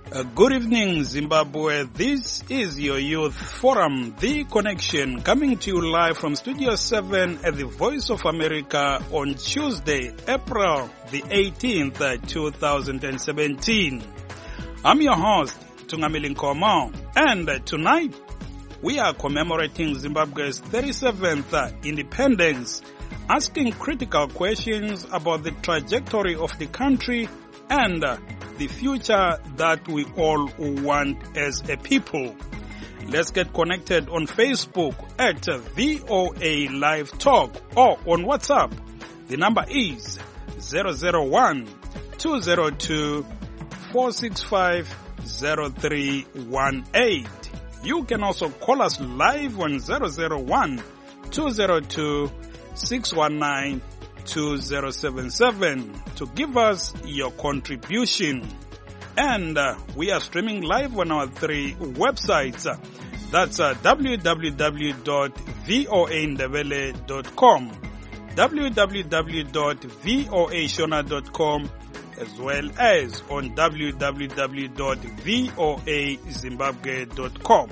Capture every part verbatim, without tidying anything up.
Uh, good evening, Zimbabwe. This is your Youth Forum, The Connection, coming to you live from Studio seven at the Voice of America on Tuesday, April the eighteenth, two thousand seventeen. I'm your host, Tungamili Nkomo, and uh, tonight we are commemorating Zimbabwe's thirty-seventh uh, independence, asking critical questions about the trajectory of the country and uh, the future that we all want as a people. Let's get connected on Facebook at V O A Live Talk or on WhatsApp. The number is zero zero one, two zero two, four six five, zero three one eight. You can also call us live on zero zero one, two zero two, six one nine, two zero seven seven to give us your contribution. And uh, we are streaming live on our three websites. That's uh, w w w dot voa ndebele dot com, w w w dot voa shona dot com, as well as on w w w dot voa zimbabwe dot com.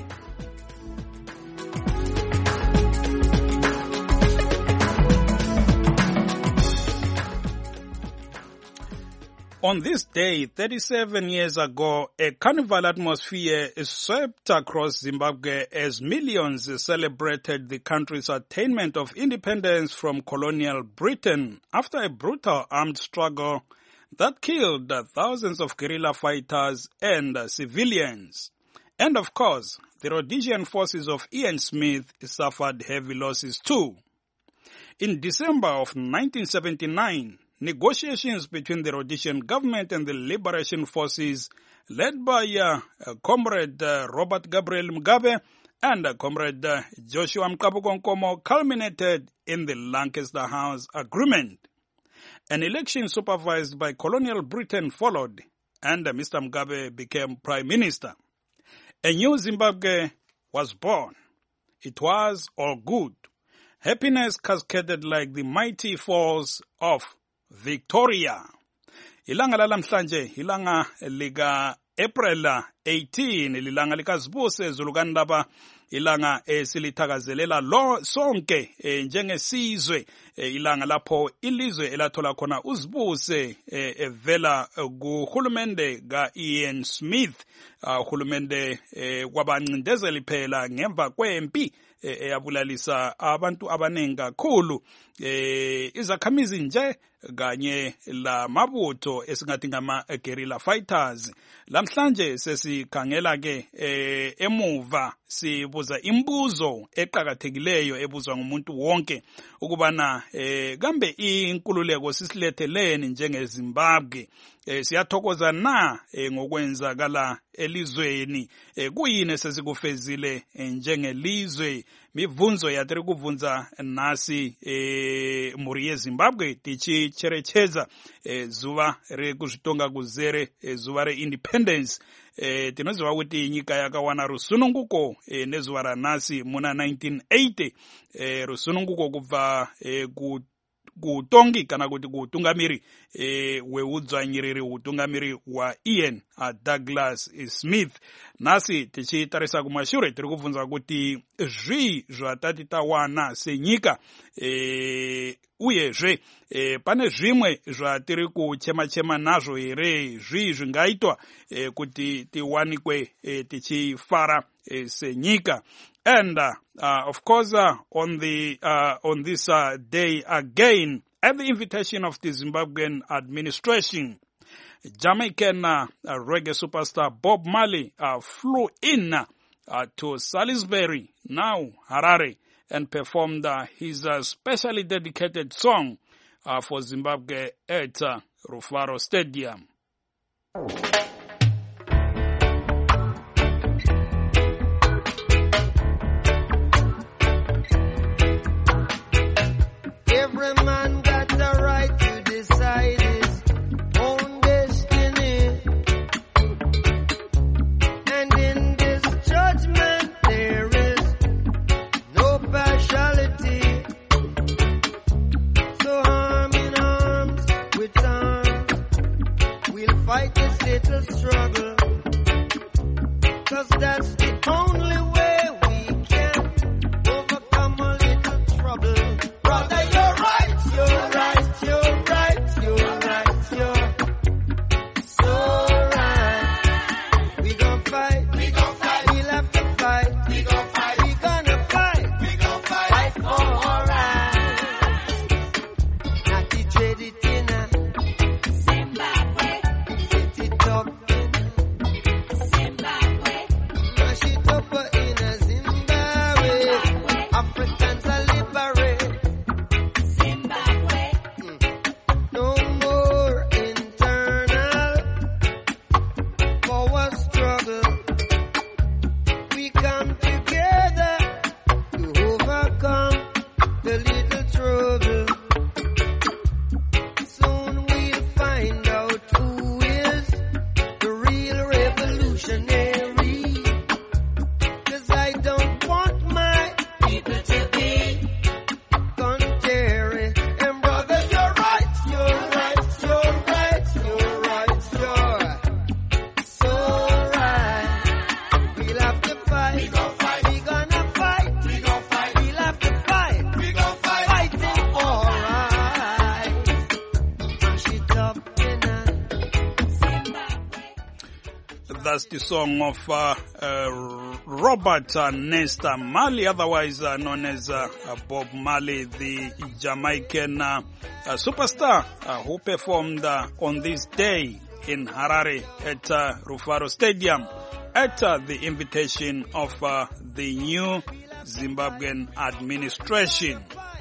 On this day, thirty-seven years ago, a carnival atmosphere swept across Zimbabwe as millions celebrated the country's attainment of independence from colonial Britain after a brutal armed struggle that killed thousands of guerrilla fighters and civilians. And of course, the Rhodesian forces of Ian Smith suffered heavy losses too. In December of nineteen seventy-nine, negotiations between the Rhodesian government and the liberation forces led by uh, uh, Comrade uh, Robert Gabriel Mugabe and uh, Comrade uh, Joshua Mkabuko Nkomo culminated in the Lancaster House Agreement. An election supervised by colonial Britain followed, and uh, Mister Mugabe became Prime Minister. A new Zimbabwe was born. It was all good. Happiness cascaded like the mighty falls of Victoria. Ilanga lalamhlanje, ilanga lika April eighteenth, ilanga likazibuse zulukandaba, ilanga esilithakazelela lo sonke njengesizwe, ilanga lapho ilizwe elathola khona uzibuse evela kuhulumende ka Ian Smith, uhulumende kwabancindezeli phela ngemva kwempi eyabulalisa abantu abanengi kakhulu, izakhamizi nje kanye la mabutho esingathi ngama guerrilla fighters. Lamhlanje sesikhangela ke emuva sibuza imbuzo eqhakathekileyo ebuzwa ngumuntu wonke ukubana kambe inkululeko sisiletheleni njengeZimbabwe, siyathokoza na ngokwenzakala elizweni, kuyini sesikufezile njengelizwe. Mivunzo yatiri kuvunza nasi e, muri yeZimbabwe tichi cherechedza e, zuva rekuzvitonga kuzere, e, zuva reindependence. E, tinoziva kuti nyika yakawana rusununguko e, nezuva ranhasi muna nineteen eighty, e, rusununguko kubva e, ku kutongi kana kuti kutungamiri e, weudzvanyiriri utungamiri wa Ian uh, Douglas Smith. Nasi tichitarisa kumashure tiri kubvunza kuti zvii zvatati tawana senyika, e, uyezve e, pane zvimwe zvatiri kuchema-chema nazvo here, zvii zvingaitwa e, kuti tiwanikwe e, tichifara e, senyika. And uh, uh, of course, uh, on the uh, on this uh, day again, at the invitation of the Zimbabwean administration, Jamaican uh, uh, reggae superstar Bob Marley uh, flew in uh, to Salisbury, now Harare, and performed uh, his uh, specially dedicated song uh, for Zimbabwe at uh, Rufaro Stadium. Every man got the right to decide his own destiny, and in this judgment there is no partiality. So arm in arms with arms, we'll fight this little struggle 'cause that's the only way we can overcome a little trouble. Brother, you're right, you're right, you're right, you're right, you're so right. We gon' fight, we gon' fight, we'll have to fight, we gon' fight, we gonna fight, we gon' fight, fight for our rights. Not the trade it in a Zimbabwe, set it up in Zimbabwe, mash it up in a Zimbabwe, Africans are liberate. Zimbabwe, no more internal power struggle. We come together to overcome the little trouble. Soon we'll find out who is the real revolutionary. 'Cause I don't want my people to be contrary. And brothers, you're right, you're right, you're right, you're right, you're so right. We'll have to fight. We gon' fight. We gonna fight. We gon' fight. We'll have to fight. We gon' fight. Fighting for rights. Mash it up in a That's the song of uh, uh, Robert uh, Nesta Marley, otherwise uh, known as uh, uh, Bob Marley, the Jamaican uh, uh, superstar uh, who performed uh, on this day in Harare at uh, Rufaro Stadium at uh, the invitation of uh, the new Zimbabwean administration.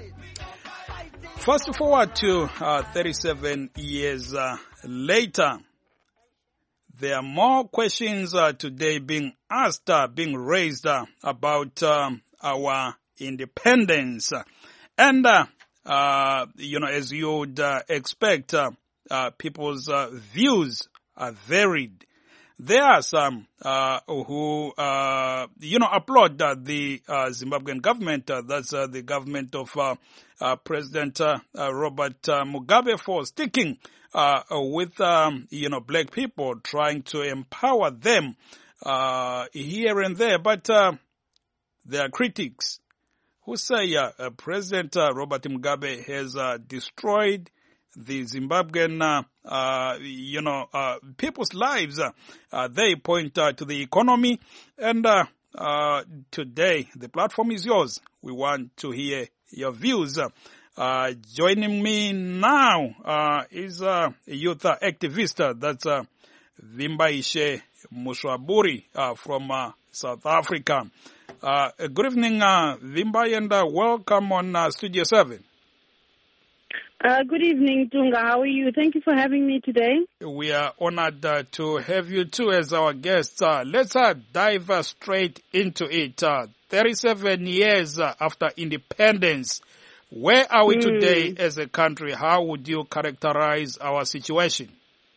Fast forward to uh, thirty-seven years uh, later. There are more questions uh, today being asked, uh, being raised uh, about um, our independence. And, uh, uh, you know, as you would uh, expect, uh, uh, people's uh, views are varied. There are some uh, who, uh, you know, applaud uh, the uh, Zimbabwean government. Uh, that's uh, the government of uh, uh, President uh, uh, Robert uh, Mugabe for sticking uh, with, um, you know, black people, trying to empower them uh, here and there. But uh, there are critics who say uh, uh, President uh, Robert Mugabe has uh, destroyed the Zimbabwean, uh, uh, you know, uh, people's lives. Uh, uh, they point uh, to the economy. And uh, uh, today, the platform is yours. We want to hear your views. Uh, joining me now uh, is uh, a youth uh, activist. Uh, that's uh, Vimbaishe Muswaburi uh, from uh, South Africa. Uh, good evening, uh, Vimbai, and uh, welcome on uh, Studio seven. Uh, good evening, Tunga. How are you? Thank you for having me today. We are honored uh, to have you too as our guest. Uh, let's uh, dive uh, straight into it. Uh, thirty-seven years uh, after independence, where are we mm. today as a country? How would you characterize our situation?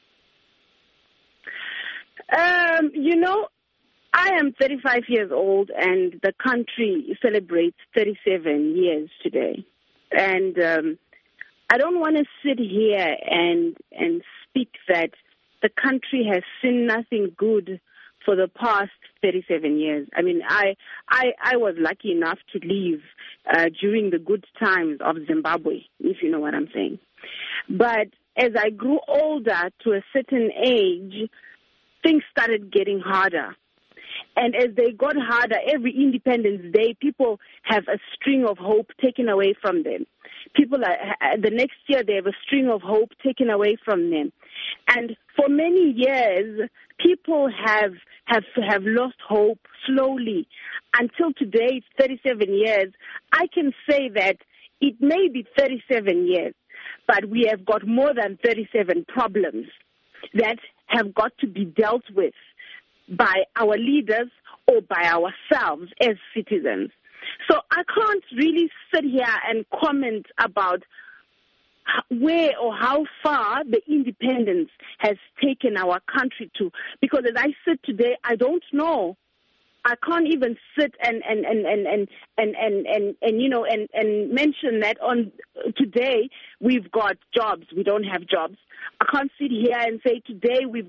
Um, you know, I am thirty-five years old, and the country celebrates thirty-seven years today. And um, I don't want to sit here and and speak that the country has seen nothing good for the past thirty-seven years. I mean, I I, I was lucky enough to live uh, during the good times of Zimbabwe, if you know what I'm saying. But as I grew older to a certain age, things started getting harder. And as they got harder, every Independence Day, people have a string of hope taken away from them. People are, the next year, they have a string of hope taken away from them. And for many years, people have have have lost hope slowly. Until today, thirty-seven years, I can say that it may be thirty-seven years, but we have got more than thirty-seven problems that have got to be dealt with by our leaders or by ourselves as citizens. So I can't really sit here and comment about where or how far the independence has taken our country to, because as I sit today, I don't know. I can't even sit and and and and and and and, and, and you know and, and mention that on today we've got jobs. We don't have jobs. I can't sit here and say today we've got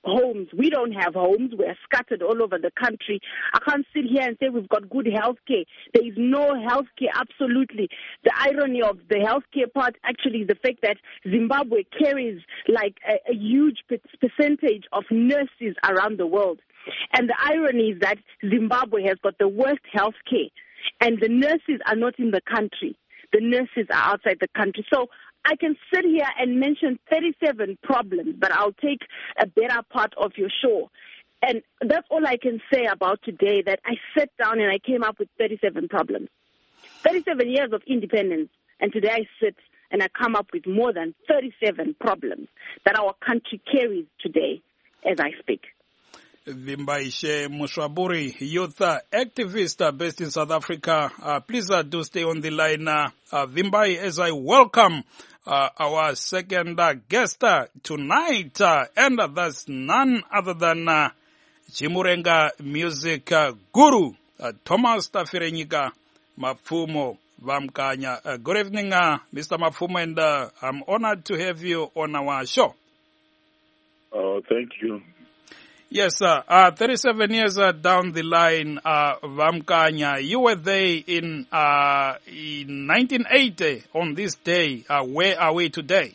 homes. We don't have homes. We're scattered all over the country. I can't sit here and say we've got good health care. There is no health care, absolutely. The irony of the health care part actually is the fact that Zimbabwe carries like a, a huge percentage of nurses around the world. And the irony is that Zimbabwe has got the worst health care, and the nurses are not in the country. The nurses are outside the country. So I can sit here and mention thirty-seven problems, but I'll take a better part of your show. And that's all I can say about today, that I sat down and I came up with thirty-seven problems. thirty-seven years of independence, and today I sit and I come up with more than thirty-seven problems that our country carries today as I speak. Vimbaishe Mushaburi, youth uh, activist uh, based in South Africa. Uh, please uh, do stay on the line, uh, uh, Vimbai, as I welcome uh, our second uh, guest uh, tonight, uh, and uh, that's none other than uh, Chimurenga music uh, guru, uh, Thomas Tafirenyika Mapfumo Vamkanya. Uh, good evening, uh, Mister Mapfumo, and uh, I'm honored to have you on our show. Oh, thank you. Yes, sir. Uh, thirty-seven years uh, down the line, uh, Vamkanya, you were there in, uh, in nineteen eighty on this day. Uh, where are we today?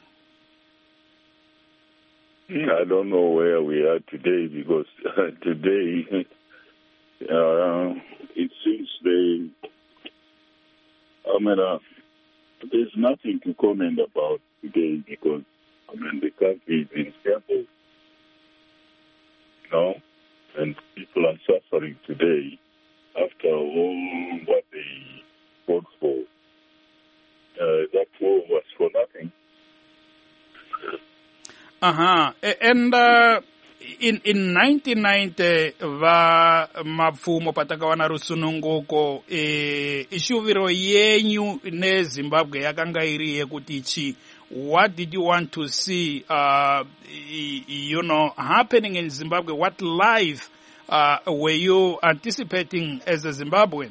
I don't know where we are today, because uh, today uh, it seems they, I mean, uh, there's nothing to comment about today, because, I mean, the country is in shambles. You know, and people are suffering today after all what they fought for. Uh, that war was for nothing. Uh-huh. And uh, in in nineteen ninety, va mapfumo patakawana rusununguko e ishuviro yenyu ne Zimbabwe yakanga iri yekuti chi. What did you want to see, uh, you know, happening in Zimbabwe? What life uh, were you anticipating as a Zimbabwean?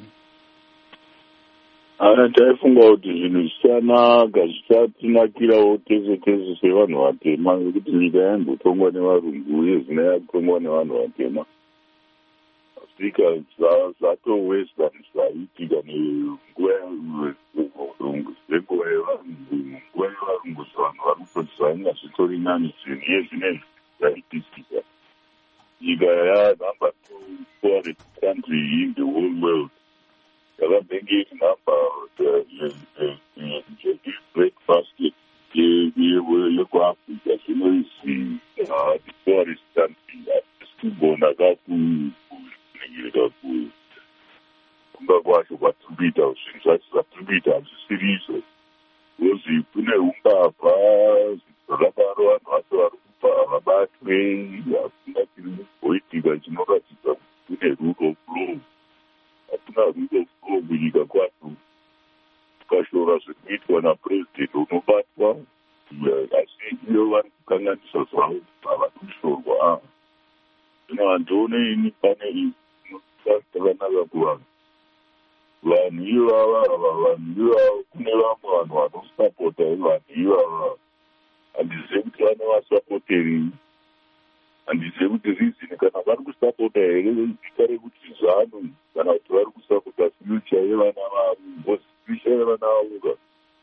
Taifunga kuti zvinhu zvichanaka zvichatinakirawo tese tese sevanhu vatema, nekuti nyika yaimbotongwa nevarungu uye zvino yatongwa nevanhu vatema. Afrika zvatowestern zvaitika nenguva yevarungu, senguva yevarungu, nguva yevarungu zvanhu vari kutoti zvainga zvitori nani zvinhu yezvinezvi zvaitisika. Nyika yanumber two poorest country in the whole world. Yakabhengeti number the breakfast yekuafrica zvinoizi the poorest country. Hatisibona kaku kuningira kumba kwacho kwatiriita zvinhu zvacho zvatiriita hazvisiri izvo. Kozi kune umbavha zvakadaro vanhu vacho vari kupa vabatwe, hakuna chiri kuitika chinoratidza kuti kune rule of law. Hakuna rule of law munyika kwacho. Tukashora zvinoitwa napurezidendi unobatwa, asi iyo vari kukanganisa zvavo havadi kushorwa. Zvino handione ini pane takanaka kuvanhu. Vanhu ivava vanhu ivava kune vamwe vanhu vanosapota vanhu ivava. Handizivi kuti vanovasapoteri. Handizivi kuti rizini kana vari kusapota here zita rekuti zano, kana kuti vari kusapota future yevana vavo, because future yevana vavo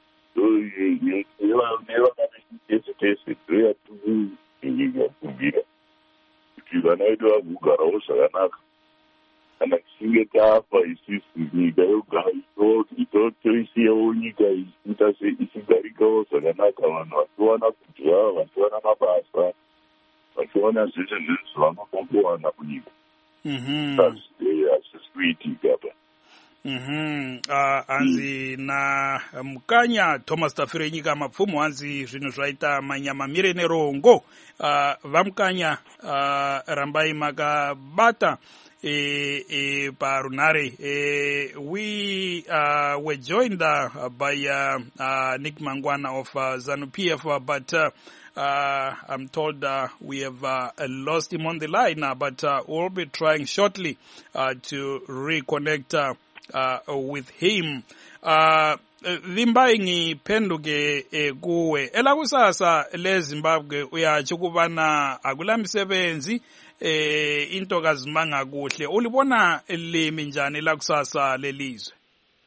nevana vechitese tese ndoyatikumbira kuti vana vedu vagogarawo zvakanaka. Kana tichinge tafa isisi nyika yogara itotoisiyawo nyika ichiita ichigarikawo zvakanaka, vanhu vachiwana kudya, vachiwana mabasa, vachiwana zvese zvese zvavanoda kuwana kunyika. Hazvisi kuitika pa. Mhm. Uh, hanzi na Mukanya Thomas Tafirenyika Mapfumo, hanzi zvinhu zvaita manyama mire nerongo. Uh, Vamukanya uh, rambai makabata e, e, parunare. E, we uh, were joined uh, by uh, uh, Nick Mangwana of uh, ZANU-P F, uh, but uh, uh, I'm told uh, we have uh, lost him on the line, uh, but uh, we'll be trying shortly uh, to reconnect uh, Uh, with him. Uh, Vimbai ngiphenduke eh, kuwe elakusasa leZimbabwe uyatsho kubana akulamsebenzi eh into kazimanga kuhle ulibona limi njani lakusasa lelizwe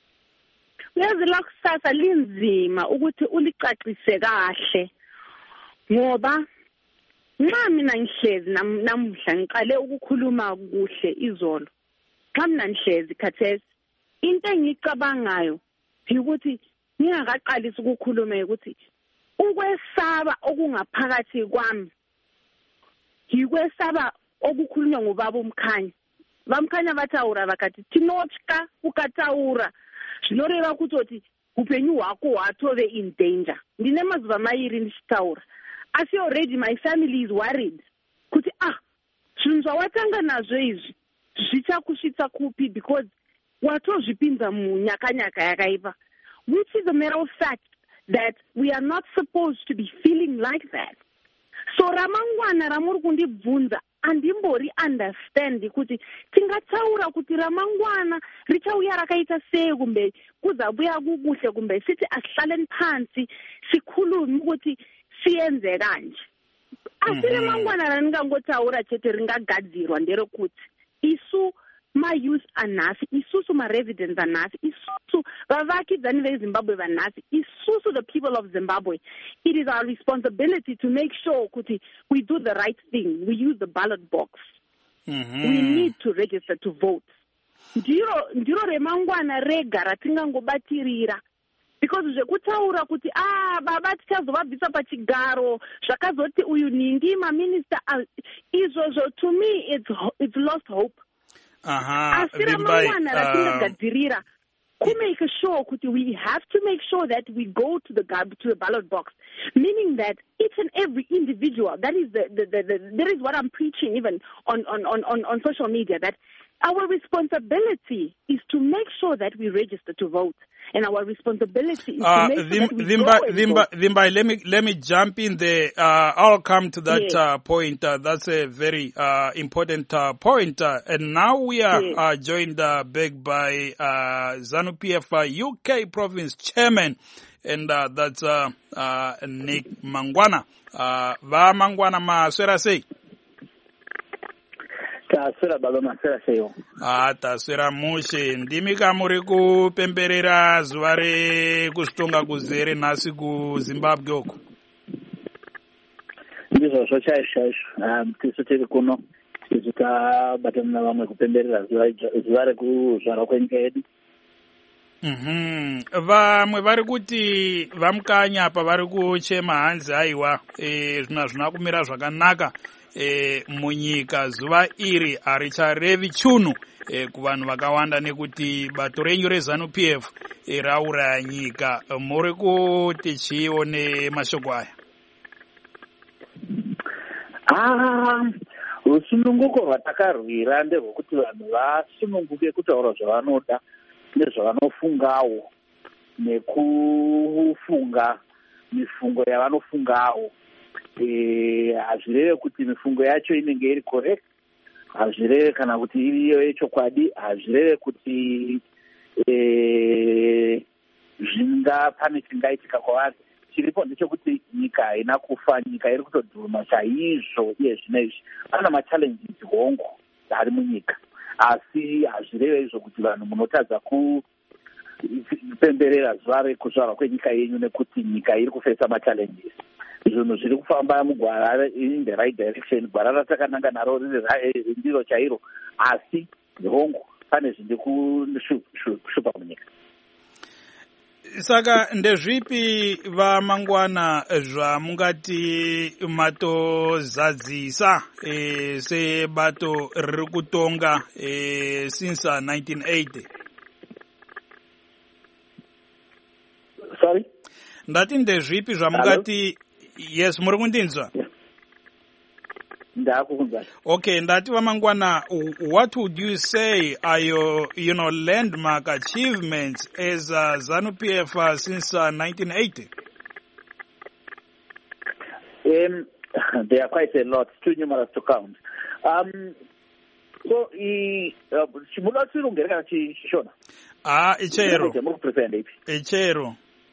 Yazi lakusasa linzima ukuthi ulicacise kahle ngoba nxa mina ngihlezi namuhla ngiqale ukukhuluma kuhle izolo xa mina ngihlezi khathesi into engicabangayo ukuthi ngingakaqalisa ukukhuluma ukuthi ukwesaba okungaphakathi kwami yikwesaba okukhulunywa ngubaba uMkhanya bamkhanya bathawura bakathi tinotshka ukataura zvinoreva kutoti upenyu hwako hwatove in danger ndine mazuva mairi ndichitaura asi already my family is worried kuti ah zvinhu zvawatanga nazvo izvi zvichakusvitsa kupi because watozvipinza munyakanyaka yakaipa which is a matter of fact that we are not supposed to be feeling like that so ramangwana ramuri kundibvunza andimbori understand kuti tingataura kuti ramangwana richauya rakaita sei kumbe kuzabuya kukuhle kumbe sithi asihlaleni phansi sikhulume ukuthi siyenze kanje asi ramangwana raningangotaura chete ringagadzirwa nderekuti isu ma-youth anasi isusu ma-residents anasi isusu vavakidzani vezimbabwe vanasi isusu the people of Zimbabwe it is our responsibility to make sure kuti we do the right thing we use the ballot box mm-hmm. we need to register to vote ndiro ndiro remangwana rega ratingangobatirira because zvekutaura kuti ah baba tichazovabvisa pachigaro zvakazoti uyu ningi maminister izvozvo to me it's, it's lost hope Aha, asi ramangwana ratingagadzirira to make sure kuti we have to make sure that we go to the to the ballot box meaning that each and every individual that is the, the, the, the that is what I'm preaching even on on on on social media that our responsibility is to make sure that we register to vote and our responsibility is uh, to make Vim, sure that we Vimba, go and Vimba, vote. Vimba, let me let me jump in there. Uh, I'll come to that yes. uh, point. Uh, that's a very uh, important uh, point. Uh, and now we are yes. uh, joined uh, back by uh, ZANU-P F uh, U K Province Chairman, and uh, that's uh, uh, Nick Mangwana. Uh, Va Mangwana maswera sei. Taswera baba maswera seyo. Ah, taswera mushe. Ndimi kamuri kupemberera zuva rekuzitonga kuzere nhasi kuZimbabwe uko. Ndizvo zvo chaizvo chaizvo. Tisu tiri kuno tisu tabatana navamwe kupemberera zuva rekuzvarwa kwenyika yedu. Mhm. Vamwe vari kuti vamukanya apa vari kuchema hanzi aiwa eh zvina zvina kumira zvakanaka eh munyika zuva iri haricharevi chunu eh kuvanhu vakawanda nekuti bato renyu reZANU-P F eh, rauraya nyika muri kuti chione mashoko aya. Ah, rusununguko rwatakarwira nderwokuti vanhu vasununguke kutaura zvavanoda nezvavanofungawo nekufunga mifungo yavanofungawo. Hazvireve kuti mifungo yacho inenge iri correct, hazvireve kana kuti iriyo yechokwadi, hazvireve kuti zvinga pane chingaitika kwavari. Chiripo ndechekuti nyika haina kufa, nyika iri kutodhuruma chaizvo iye zvinezvi. Pana machallenges hongu ari munyika, asi hazvireve izvo kuti vanhu munotadza kupemberera zuva rekuzvarwa kwenyika yenyu nekuti nyika iri kufesa machallenges. Zvinhu zviri kufamba mugwara in the right direction, gwara ratakananga naro riri ndiro chairo, asi hongu pane zviri kushupa munyika. Saka ndezvipi vamangwana zvamungati matozadzisa e, sebato riri kutonga e, since uh, nineteen eighty? Sorry? Ndati ndezvipi zvamungati. Yes, muri kundinzwa? Ndakukunzwa. Okay, ndati vamangwana, what would you say are your, you know, landmark achievements as uh, ZANU-P F uh, since uh, nineteen eighty? Um, there are quite a lot, too numerous to count. Um, So i chimula tsiro ngereka chishona. Ah, ichero. Prefer Ichero.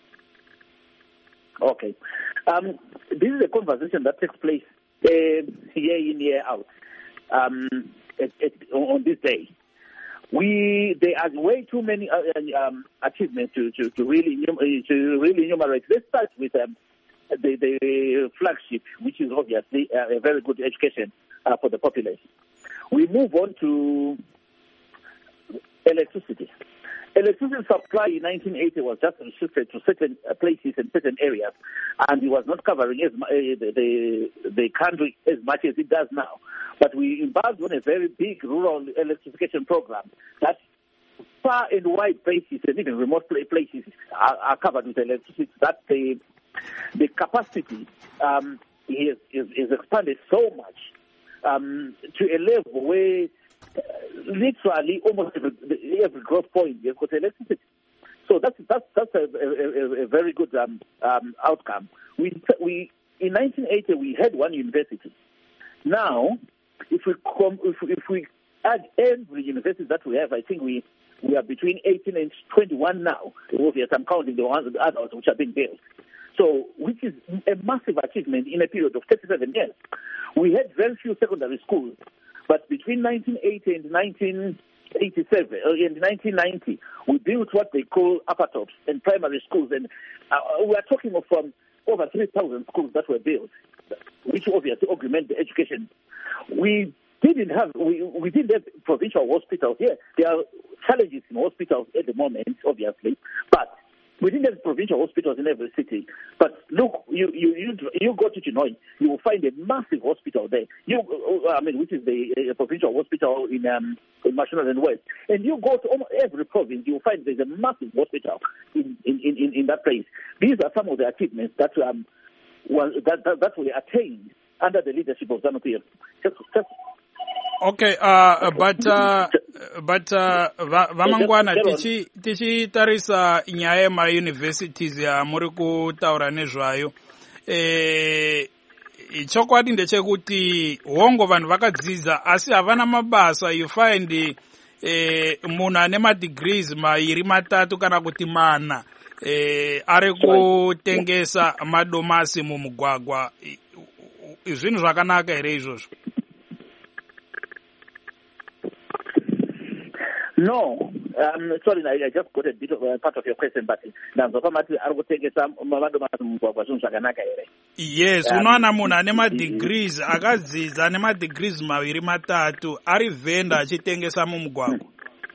Okay. Um, this is a conversation that takes place uh, year in, year out. Um, at, at, on this day, we there are way too many uh, um, achievements to, to, to really to really enumerate. Let's start with um, the, the flagship, which is obviously a very good education uh, for the population. We move on to electricity. Electricity supply in nineteen eighty was just restricted to certain places and certain areas, and it was not covering as, uh, the, the the country as much as it does now. But we embarked on a very big rural electrification program that far and wide places and even remote places are, are covered with electricity. That the the capacity um, is, is is expanded so much um, to a level where Uh, literally almost every, every growth point you've got electricity. So that's that's that's a, a, a very good um, um, outcome. We we in nineteen eighty we had one university. Now, if we com- if, if we add every university that we have, I think we we are between eighteen and twenty-one now. Obviously, I'm counting the ones the others which have been built. So, which is a massive achievement in a period of thirty-seven years. We had very few secondary schools. But between nineteen eighty and nineteen eighty-seven, or in nineteen ninety, we built what they call upper tops and primary schools. And uh, we are talking of um, over three thousand schools that were built, which obviously augment the education. We didn't have, we, we didn't have provincial hospitals here. There are challenges in hospitals at the moment, obviously, but we didn't have provincial hospitals in every city. But look, you you you, you go to Chinhoyi, you will find a massive hospital there. You, I mean, which is the uh, provincial hospital in um, in Mashonaland West. And you go to almost every province, you will find there's a massive hospital in in, in, in that place. These are some of the achievements that um well, that, that that were attained under the leadership of ZANU-P F. Just, just Okay, uh, but uh, but uh, vamangwana tichi tichi tarisa nyaya ma universities ya muri kutaura nezvayo eh chokwadi ndechekuti hongo vanhu vakadzidza asi havana mabasa. You find eh munhu ane madegrees mairi matatu kana kuti mana eh ari kutengesa madomasi mumugwagwa. Zvinhu zvakanaka here izvozvo? No, um, sorry, I, I just got a bit of a part of your question, but yes, unowana munhu ane madegrees akadzidza ane madegrees maviri matatu ari vhenda achitengesa mumugwagwa.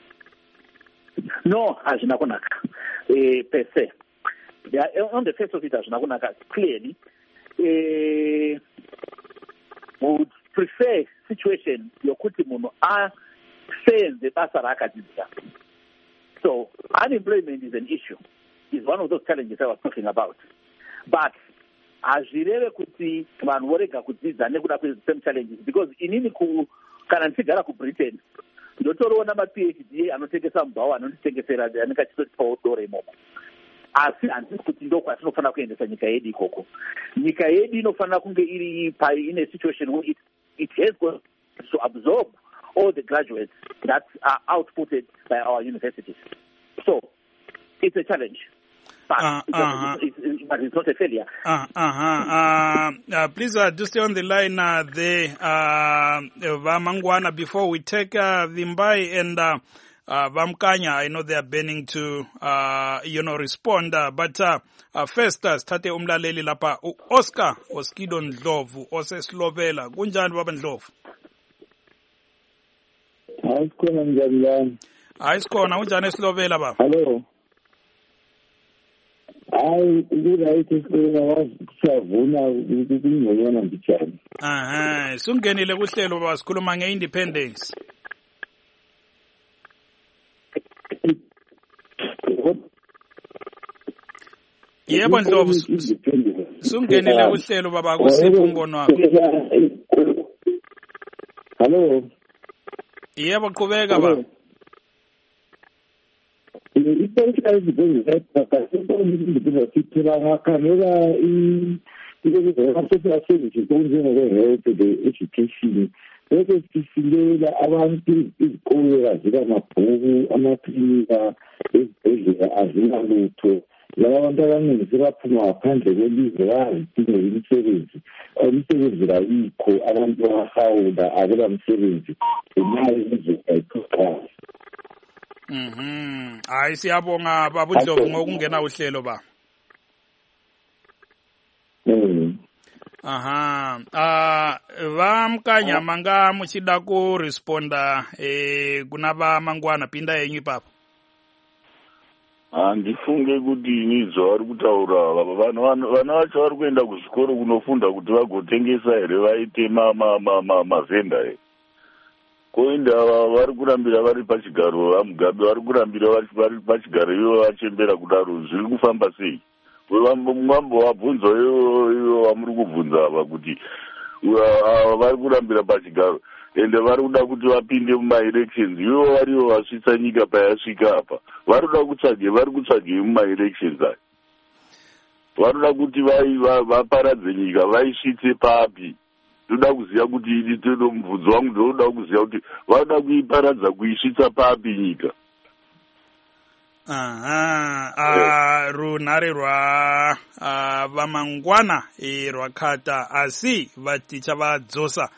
No, hazvina kunaka eh, per se. Yeah, on the face of it, hazvina kunaka clearly. Eh, would prefer situation yokuti munhu a the basa rakadzidza. So unemployment is an issue. It's one of those challenges I was talking about. But hazvireve kuti vanhu vorega kudzidza nekuda kwezvesame challenges, because inini kana ndichigara kuBritain ndotoriona ma-PhD anotengesa mubhawa anonditengesera anenge achitotipawo doro imomo. Asi handisi kuti ndokwatinofanira kuendesa nyika yedu ikoko. Nyika yedu inofanira kunge iri in a situation where it, it has got to absorb all the graduates that are outputted by our universities. So, it's a challenge. But, uh, uh-huh. it's, it's, but it's not a failure. Uh, uh-huh. uh, uh, please uh, do stay on the line uh, there, uh, Vamangwana, before we take uh, Vimbai and uh, uh, Vamkanya. I know they are burning to, uh, you know, respond. Uh, but uh, uh, first, uh, start umlaleli lapa. Oscar Oskido Ndlovu, Ose Slovela. Kunjani baba Ndlovu? Hayikhona njani? Hayikhona unjani eSlovela baba? Hello. Hayi ukuright eSlovela wasavuna ukungonyana njani? Aha, sungenile kuhlelo baba sikhuluma ngeindependence. Yebo Ndlovu, sungenile kuhlelo baba kusiphi umbono wakho? Hello. Yebo qhubeka baba. Ipolitical independence independence ithiba kamera i into the social services onjengokuhealth, the education, bese sisilela abantu izikole azilamabhuku, amaklinika, ezibhedlela azilalutho. Laba abantu abaningi sebaphuma ngaphandle kwelizwe bayazidingela imisebenzi. Imisebenzi ayikho, abantu bayahawula, akula msebenzi. Imali izwe ayitholakali. Mhm. Hayi siyabonga babudlovu ngokungena uhlelo ba. Mm. Aha. Ah vamkanya manga muchida ku responda eh kunaba mangwana pinda yenyu papa. Handifunge kuti inizwa vari kutaura baba vana vana vacho vari kuenda kuzvikoro kunofunda kuti vagotengesa here vaite mavhenda here. Koenda vari kurambira vari pachigaro vamugabe vari kurambira vari pachigaro ivo vachembera kudaro zviri kufamba sei? Mwambo wabvunza ivo vamuri kubvunza ava kuti vari kurambira pachigaro ende vari kuda kuti vapinde mumaelections ivo varivo vasvitsa nyika payasvika apa. Vari kuda kutsvage vari kutsvage mumaelections aya. Vari kuda kuti vaparadze nyika vaisvitse papi. Ndoda kuziva kuti ndito mubvunzo wangu ndoda kuziva kuti vanoda kuiparadza kuisvitsa papi nyika. Aha, ah runare rwa vamangwana rwakata asi vatichavadzosa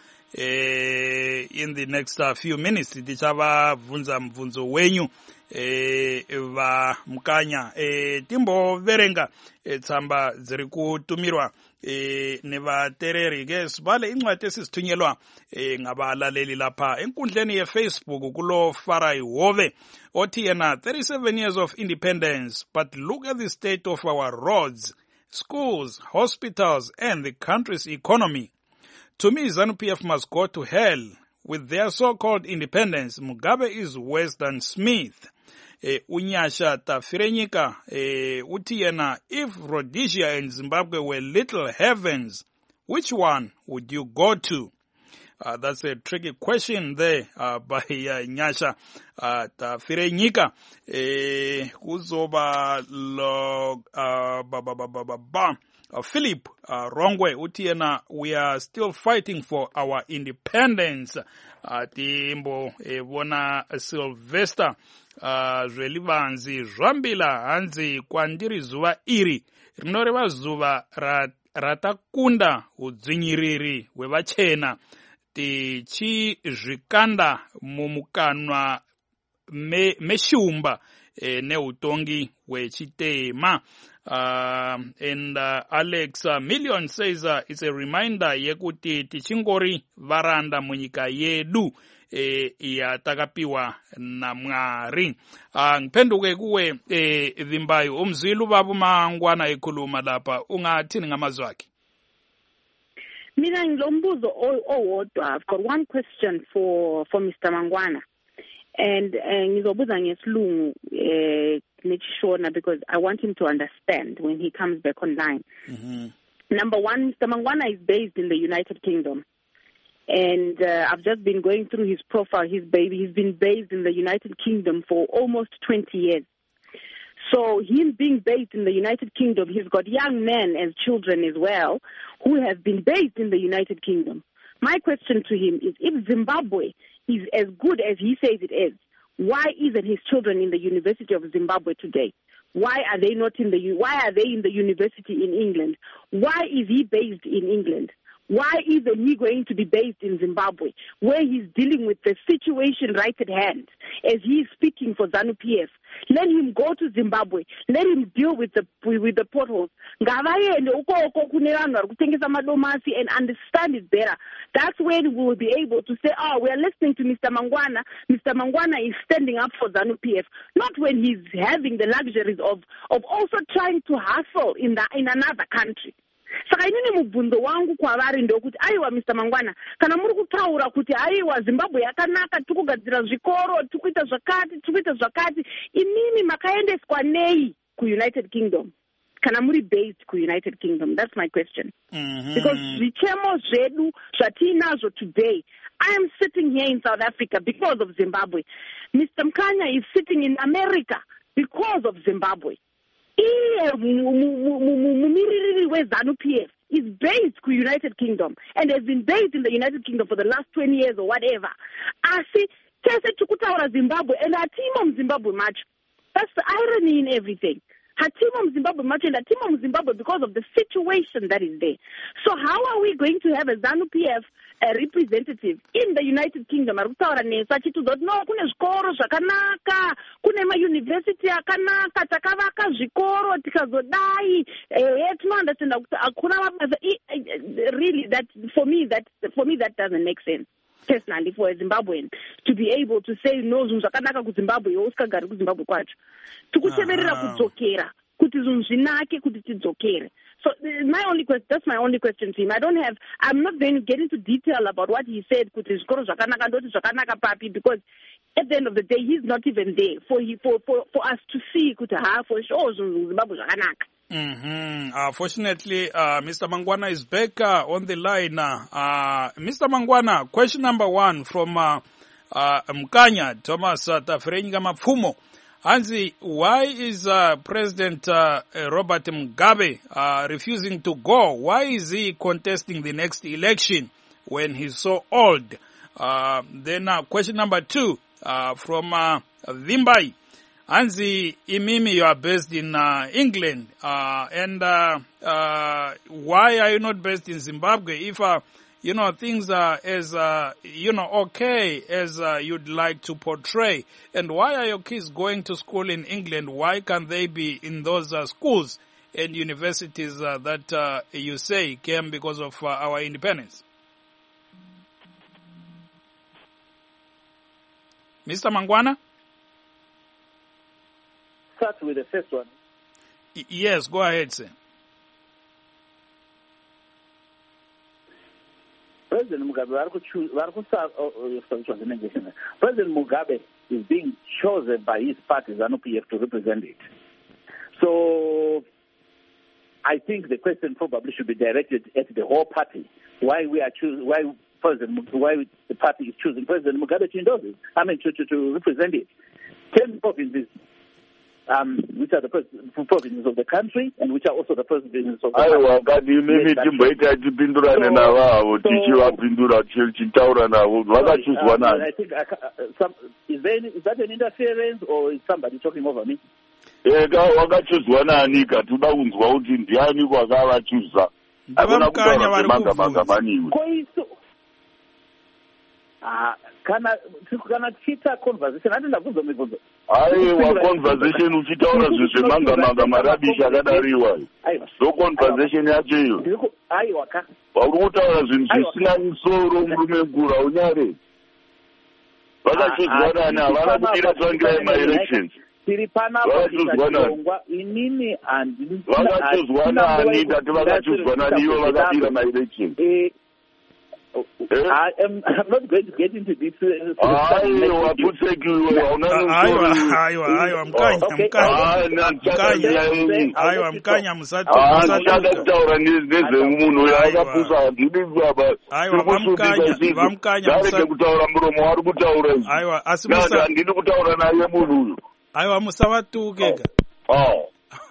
eh in the next uh, few minutes tichavabvunza mubvunzo wenyu eh vamkanya eh timboverenga tsamba dziri kutumirwa eh nevatereri ke sibale incwadi esizithunyelwa eh ngabalaleli lapha enkundleni yeFacebook kulo Farai Hove othi yena thirty-seven years of independence, but look at the state of our roads, schools, hospitals and the country's economy. To me, ZANU-P F must go to hell with their so-called independence. Mugabe is worse than Smith. Eh, Unyasha Tafirenyika eh, uti yena, if Rhodesia and Zimbabwe were little heavens, which one would you go to? Uh, that's a tricky question there uh, by uh, Nyasha uh, Tafirenyika. Eh, kuzoba lo uh, ba ba ba ba ba ba. Uh, Philip uh, Rongwe utiena, we are still fighting for our independence. Uh, timbo ebona Sylvester uh, Zwelivanzi Zwambila hanzi kwandiri zuva iri rinoreva zuva rat, ratakunda udzinyiriri wevachena tichizvikanda mumukanwa me, meshumba e, neutongi wechitema. Uh, and uh, Alex uh, Million says uh, it's a reminder yekuti tichingori varanda munyika yedu e, yatakapiwa na Mwari. Uh, ngipenduke kuwe e, Dhimbayo umzilu babu mangwana ekhuluma lapha ungathini ngamazwi akhe? Mina ngilombuzo owodwa. I've got one question for for Mister Mangwana. And ngizobuza ngesilungu eh nechishona because I want him to understand when he comes back online. Mm-hmm. Number one, Mister Mangwana is based in the United Kingdom. And uh, I've just been going through his profile. His baby, he's been based in the United Kingdom for almost twenty years. So him being based in the United Kingdom, he's got young men as children as well who have been based in the United Kingdom. My question to him is, if Zimbabwe is as good as he says it is, why isn't his children in the University of Zimbabwe today? Why are they not in the why are they in the university in England? Why is he based in England? Why isn't he going to be based in Zimbabwe, where he's dealing with the situation right at hand, as he is speaking for ZANU-P F? Let him go to Zimbabwe. Let him deal with the with the potholes. And understand it better. That's when we will be able to say, oh, we are listening to Mister Mangwana. Mister Mangwana is standing up for ZANU-P F. Not when he's having the luxuries of, of also trying to hustle in, the, in another country. Saka inini mubvunzo wangu kwavari ndokuti aiwa Mister Mangwana kana muri kutaura kuti aiwa Zimbabwe yakanaka tikugadzira zvikoro tikuita zvakati tikuita zvakati inini makaendeswa nei ku United Kingdom kana muri based ku United Kingdom? That's my question. Mm-hmm. Because zvichemo zvedu zvatinazvo today, I am sitting here in South Africa because of Zimbabwe. Mister Mkanya is sitting in America because of Zimbabwe. Mumiriri we ZANU-P F is based in the United Kingdom and has been based in the United Kingdom for the last twenty years or whatever. Asi tese tikutaura Zimbabwe and hatimo Zimbabwe much. That's the irony in everything. Hatimo Zimbabwe much and hatimo Zimbabwe because of the situation that is there. So how are we going to have a ZANU-P F a representative in the United Kingdom? Arikutaura nesa chitudzo no kune zvikoro zvakanaka, kune mauniversity akanaka, takavaka zvikoro tikazodai eh tinounderstand kuti akuna mabasa. Really, that for me that for me that doesn't make sense. Personally, for a Zimbabwean to be able to say no zvinhu zvakanaka kuZimbabwe usikagari kuZimbabwe kwacho tikucheverera kudzokera kuti zvinhu zvinake kuti tidzokere. So my only question, that's my only question to him. I don't have, I'm not going to get into detail about what he said kuti zvikoro zvakanaka ndoti zvakanaka papi, because at the end of the day he's not even there for he for for, for us to see kuti ha for sure zvinhu Zimbabwe zvakanaka. Mm-hmm. Uh, fortunately, uh, Mister Mangwana is back uh, on the line. Uh, Mister Mangwana, question number one from uh, uh, Mkanya, Thomas uh, Tafrenyika Mapfumo. Hansi, why is uh, President uh, Robert Mugabe uh, refusing to go? Why is he contesting the next election when he's so old? Uh, then uh, question number two uh, from uh, Vimbai. Hansi, Imimi, you are based in uh, England, uh, and uh, uh, why are you not based in Zimbabwe if, uh, you know, things are as, uh, you know, okay as uh, you'd like to portray? And why are your kids going to school in England? Why can't they be in those uh, schools and universities uh, that uh, you say came because of uh, our independence? Mister Mangwana? Start with the first one. Y- yes, go ahead, sir. President Mugabe, President Mugabe is being chosen by his party, ZANU-P F, to represent it. So I think the question probably should be directed at the whole party. Why we are choosing? Why President? Why the party is choosing President Mugabe to endorse it? I mean, to to, to represent it. Ten provinces. Um, which are the provinces of the country and which are also the provinces of the aiwa kati mimi timboita tipindurane navavo tichivapindura tichitaura navo vakachuzwa nani? I think uh, some, is, there any, is that an interference or is somebody talking over me? eka wakachuzwa nani ka toda kunzwa kuti ndiani kwakavachuza akuna kutaura zvemanga maniwe kana kana tichita conversation handi ndabvunza mibvunzo aiwa conversation uchitaura zvezvemanga-manga marabishi akadariwa ndo conversation yacho iyo aiwa ka uri kutaura zvinhu zvisina musoro murume gura unyare vakachuzwa nani havana kudira tsangira yemaelections tiri panapa inini handi vakachuzwa nani ndati vakachuzwa nani ivo vakadira maelections. I am I'm not going to get into this. Aiwa, putsekiwe, aiwa, aiwa, aiwa, mkanya, mkanya, mkanya, aiwa, mkanya, musatu, musatu. Anchada kutaura nezvemunhu yakapusa ndiri baba. Aiwa, vamkanya, vamkanya, musatu. Dareke kutaura muromo wari kutaura izvi. Aiwa, asi musa. Nada, ndiri kutaura naye munhu uyu. Aiwa, musavatukeka. Oh.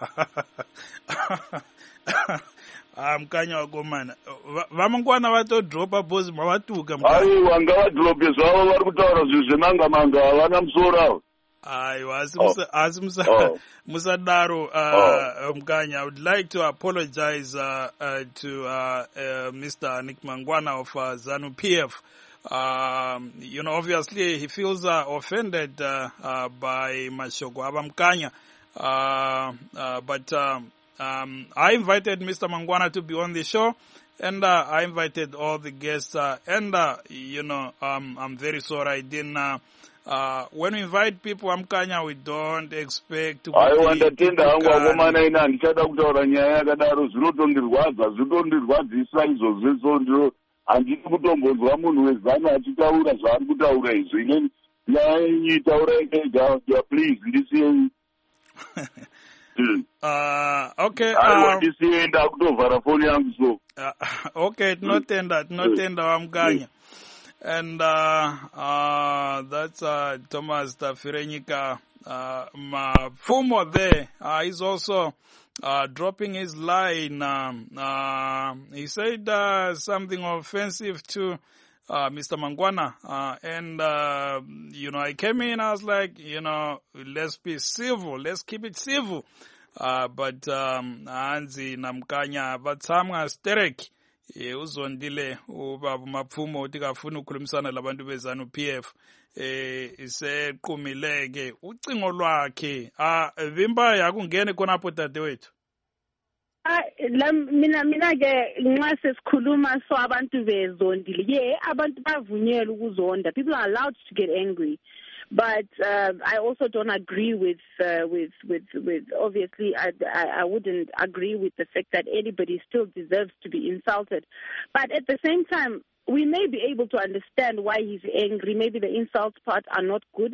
Ah, mkanya wakomana vamangwana vatodropa bhozi mavatuka aiwa ngavadrope zvavo vari kutaura zvinhu zvemanga-manga havana musoro avo. aiwa asi musadaro mkanya. I would like to apologize uh, uh, to uh, uh, Mister Nick Mangwana of uh, ZANU-P F. Um, you know, obviously he feels uh, offended uh, uh, by mashoko ava mkanya, uh, uh, but um, Um, I invited Mister Mangwana to be on the show, and uh, I invited all the guests, uh, and, uh, you know, um, I'm very sorry I didn't, uh, uh, when we invite people, Amkanya, we don't expect to... I want to tell you, wakomana ina ndichada kutaura nyaya yakadaro zvinotondirwadza zvinotondirwadzisa izvozvo ndiro handidi kutombonzwa munhu wezanu achitaura zvaari kutaura izvo. Ineni nyaya yenyu itaura yega, please ndisiyei. Uh, okay. Um, uh, okay, tinotenda, tinotenda wamkanya. And uh, uh, that's uh, Thomas Tafrenyika uh, Mapfumo there. Uh, he's also uh, dropping his line. Um, uh, he said uh, something offensive to uh, Mister Mangwana. Uh, and, uh, you know, I came in, I was like, you know, let's be civil. Let's keep it civil. Uh, but um, Anzi Namkanya Batsamga Sterek. Uzondile ubaba Mapfumo uthi kafuna ukukhulumisana labantu bezanu P F eh isequmileke ucingo lwakhe ah vimba yakungene khonapho dadewethu Ah mina mina ke nxa sesikhuluma so abantu bezondile ye abantu bavunyelwe ukuzonda. People are allowed to get angry. But uh, I also don't agree with uh, with with with obviously I, I I wouldn't agree with the fact that anybody still deserves to be insulted. But at the same time, we may be able to understand why he's angry. Maybe the insults part are not good.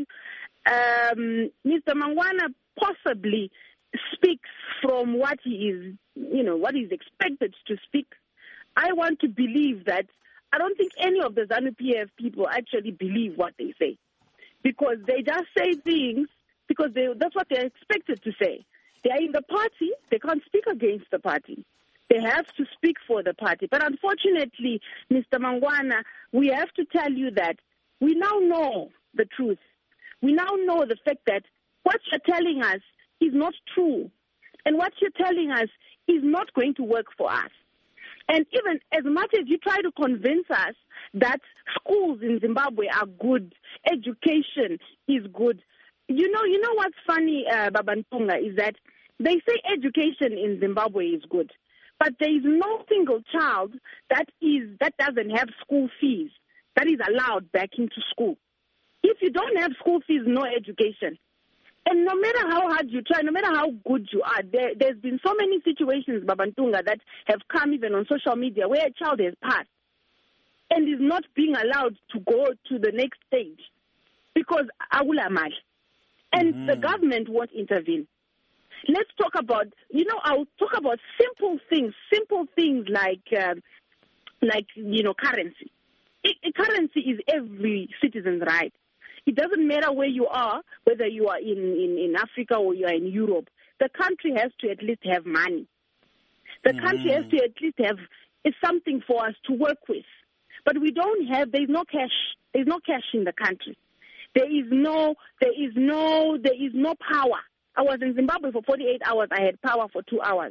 Um, Mister Mangwana possibly speaks from what he is, you know, what he's expected to speak. I want to believe that. I don't think any of the ZANU-P F people actually believe what they say. Because they just say things because they, that's what they're expected to say. They are in the party. They can't speak against the party. They have to speak for the party. But unfortunately, Mister Mangwana, we have to tell you that we now know the truth. We now know the fact that what you're telling us is not true. And what you're telling us is not going to work for us. And even as much as you try to convince us that schools in Zimbabwe are good, education is good, you know, you know what's funny, uh, Babantunga, is that they say education in Zimbabwe is good, but there is no single child that is that doesn't have school fees that is allowed back into school. If you don't have school fees, no education. And no matter how hard you try, no matter how good you are, there, there's been so many situations, Babantunga, that have come even on social media where a child has passed and is not being allowed to go to the next stage because awula mali. And mm-hmm. the government won't intervene. Let's talk about, you know, I'll talk about simple things, simple things like, uh, like you know, currency. It, it, currency is every citizen's right. It doesn't matter where you are, whether you are in, in, in Africa or you are in Europe. The country has to at least have money. The mm. country has to at least have something for us to work with. But we don't have, there's no cash. There's no cash in the country. There is no, there is no, there is no power. I was in Zimbabwe for forty-eight hours. I had power for two hours.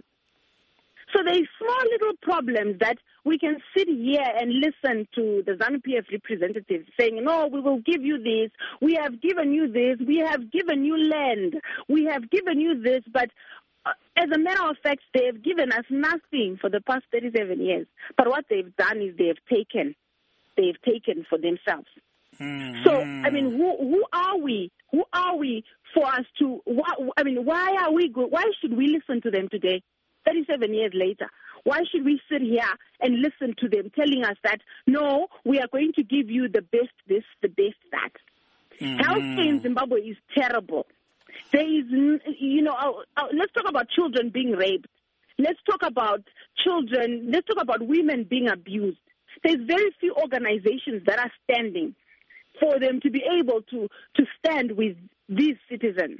So there is small little problems that we can sit here and listen to the ZANU-P F representatives saying, no, we will give you this, we have given you this, we have given you land, we have given you this, but uh, as a matter of fact, they have given us nothing for the past thirty-seven years. But what they've done is they have taken, they have taken for themselves. Mm-hmm. So, I mean, who who are we? Who are we for us to, why, I mean, why are we, go, why should we listen to them today? thirty-seven years later, why should we sit here and listen to them telling us that, no, we are going to give you the best this, the best that? Mm-hmm. Healthcare in Zimbabwe is terrible. There is, you know, uh, uh, let's talk about children being raped. Let's talk about children, let's talk about women being abused. There's very few organizations that are standing for them to be able to, to stand with these citizens.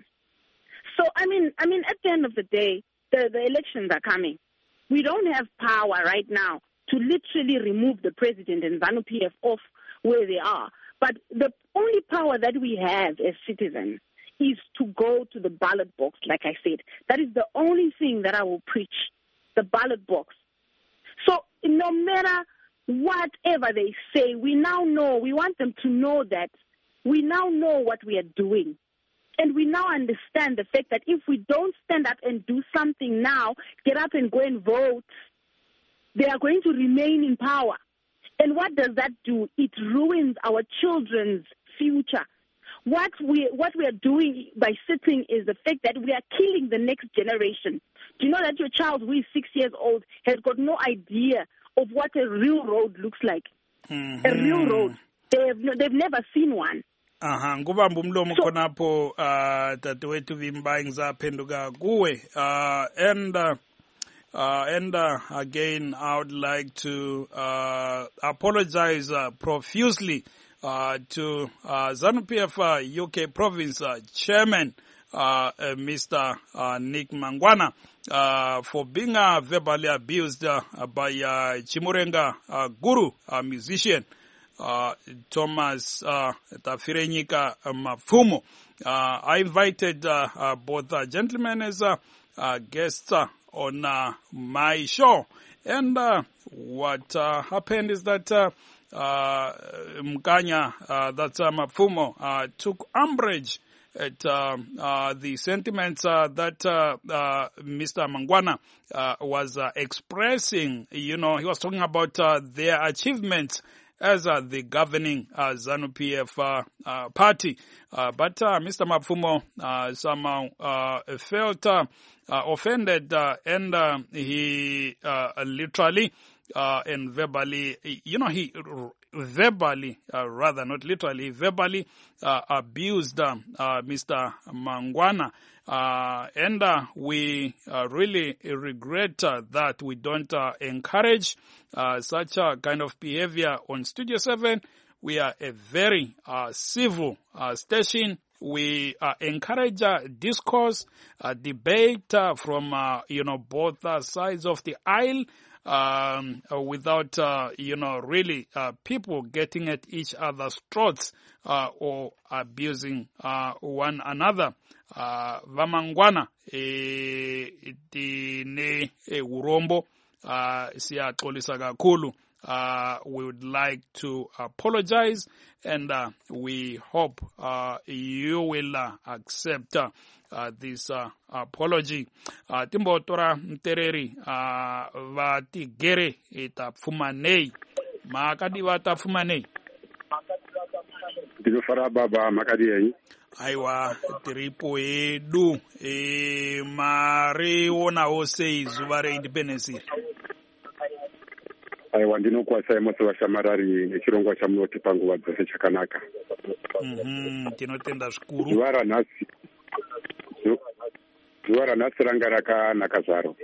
So, I mean, I mean, at the end of the day, The, the elections are coming. We don't have power right now to literally remove the president and ZANU-P F off where they are. But the only power that we have as citizens is to go to the ballot box, like I said. That is the only thing that I will preach, the ballot box. So no matter whatever they say, we now know, we want them to know that we now know what we are doing. And we now understand the fact that if we don't stand up and do something now, get up and go and vote, they are going to remain in power. And what does that do? It ruins our children's future. What we what we are doing by sitting is the fact that we are killing the next generation. Do you know that your child who is six years old has got no idea of what a real road looks like? Mm-hmm. A real road. They have no, they've never seen one. Aha, ngubamba umlomo khonapho uh dadewethu Vimba ngizaphenduka kuwe uh and uh, uh and uh, again I would like to uh apologize uh, profusely uh to uh ZANU-P F uh, U K province uh, chairman uh, uh, Mister Uh, Nick Mangwana uh, for being uh, verbally abused uh, by uh, Chimurenga uh, Guru, a musician, uh, Thomas uh, Tafirenyika Mapfumo. Uh, I invited uh, uh, both uh, gentlemen as uh, uh, guests uh, on uh, my show. And uh, what uh, happened is that uh, uh, Mkanya, uh, that's uh, Mapfumo, uh, took umbrage at uh, uh, the sentiments uh, that uh, uh, Mister Mangwana uh, was uh, expressing. You know, he was talking about uh, their achievements as uh, the governing uh, ZANU-P F uh, uh, party. Uh, but uh, Mister Mapfumo uh, somehow uh, felt uh, uh, offended uh, and uh, he uh, literally uh, and verbally, you know, he verbally, uh, rather not literally, verbally uh, abused uh, uh, Mister Mangwana. Uh, and uh, we uh, really regret uh, that we don't uh, encourage uh, such a kind of behavior on Studio seven. We are a very uh, civil uh, station. We uh, encourage uh, discourse, uh, debate uh, from, uh, you know, both uh, sides of the aisle. Um, uh, without, uh, you know, really uh, people getting at each other's throats uh, or abusing uh, one another. Uh, Vamangwana e tine e urombo uh, siyaxolisa kakhulu. Uh, we would like to apologize and uh, we hope uh, you will uh, accept uh, uh, this uh, apology. Uh, Timbo tora mtereri uh, vati gere itapfumanei. Makadi watapfumanei. Ndinofara baba makadi yenyi. Aiwa tiripo edu e mari ona ose izuva reindependence. Aiwa ndinokwasa emose vashamarari nechirongwa chamunoti panguva dzose chakanaka. Mhm, tinotenda zvikuru. Zuva ranhasi zuva ranhasi ranga rakanaka zvaro.